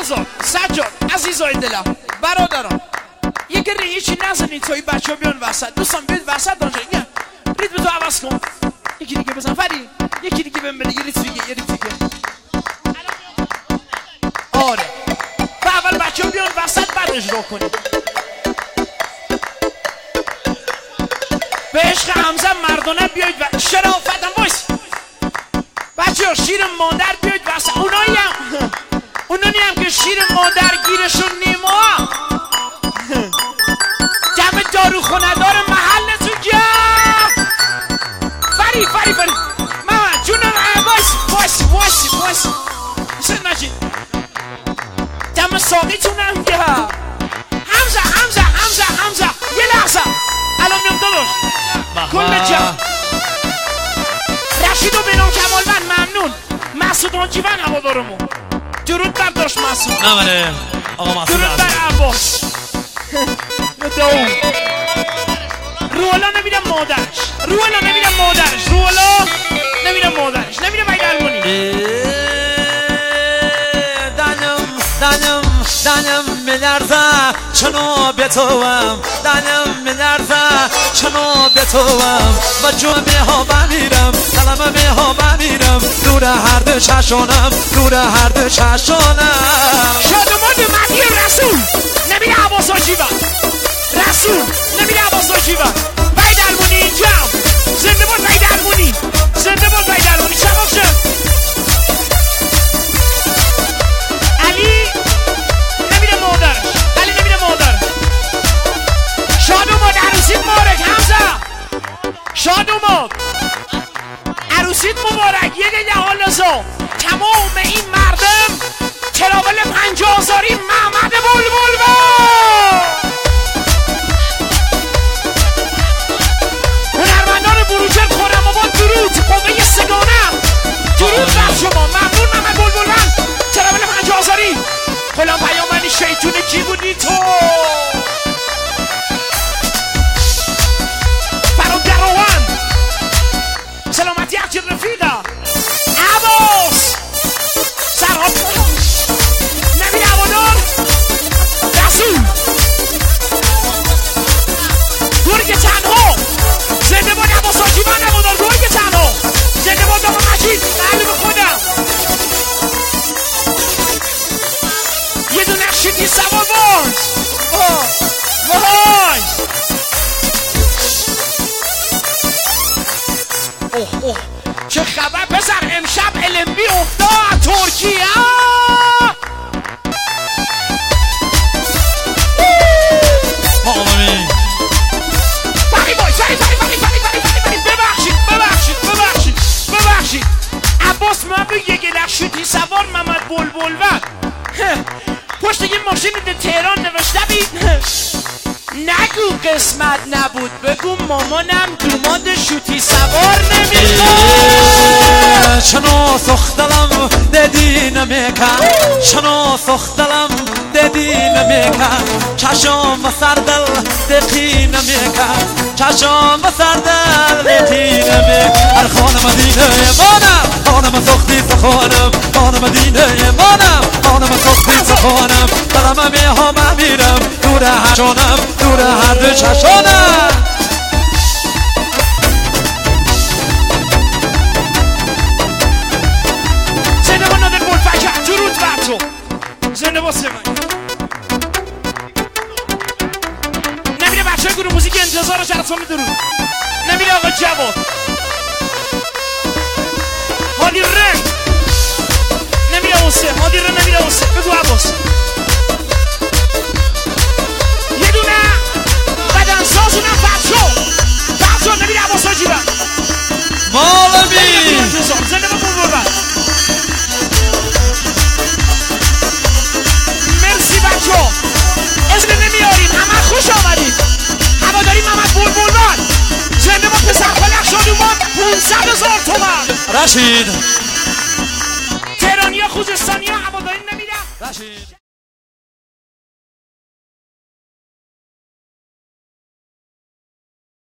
فرزاد سجاد عزیزای دلم برادران یک ریچی نزنید توی بچه ها بیان وسط دوستان بیاد وسط آنجا ریتم تو عوض کن یکی دیگه بزن فری یکی دیگه بهم بده یه ریتم دیگه آره و اول بچه ها بیان وسط بعد اجرا کنید به عشق حمزه مردانه بیاید و شرافت هم بایست بچه ها شیر مادر بیاید وسط اونایی هم که شیر مادر گیرشون نیما جمع داروخونه دار محلتون گرد فری محمد جونم وایسی سید مجید جمع ساقیتون هم گرد حمزه یه لحظه الان میام داداش کل جمع رشید و بینام کمالوند ممنون مسعود آنجیون هوادارمون درود بر داشت مسعود نمره آقا مسعود درود بر عباس روحالا نمیدم مادرش روحالا نمیدم باید درمونی دنم میلرزه چنو به توام دنم میلرزه چنو به توام با جمعه ها بمیرم سلامه ها بمیرم دور هر دو چشانم شادمان مدی رسول نمیده عباس آجیون باید درمونی اینجا زنده بود باید درمونی چماق شد علی نمیده مادر شادوماد عروسیت مبارک حمزه شادوماد عروسیت مبارک یه دیگه حال لزا تمام این مردم تراول 50,000 محمد بلبل با هنرمندان بروجر خورم آباد درود قوه سگانم درود بر شما ممنون محمد بلبل من تراول 50,000 غلام پیامبری شیطون کی بودی تو برادران سلامتی هرچی رفیقه عباس سرحال نمیده هوادار رسول گرگ تنها زنده باد عباس آجیون هوادار گرگ تنها زنده باد آقا مجید قلب خودم یه دونه شدی سوار وای اوه چه خبر پسر امشب LMB افتاد ترکیه ببخشید عباس من به یه گلک شدی سوار محمد بلبل پشت یه ماشین تهران نوشته بید نگو قسمت نبود بگو مامانم دوماد شوتی سوار نمیخواد شنو سختلم دیدی نمیکن شنو سختلم دیدی نمیکن چشم و سردل دقی نمیکن چشم و سردل دقی نمیکن هر خانم دینه مانم خانم سختی سخانم خانم دینه مانم خانم سختی سخانم دلم میها میرم دور هر جانم دور هر دو چشانم زنده با نادر بلفکر درود بر تو زنده با سمن نمیره بچه های گروه موزیک انتظار رو شرطان درود نمیره آقا جواد حالی رنگ نمیره حسین حالی رنگ نمیره حسین بگو عباس یه دونه بدنسازونم فرشو نمیره عباس آجیون مالمی زنده با بلبل مرسی بچه ها اسم نمیاریم همه خوش آمدید هواداری محمد بلبل زنده با پسر خلق شادومان 500,000 تومن رشید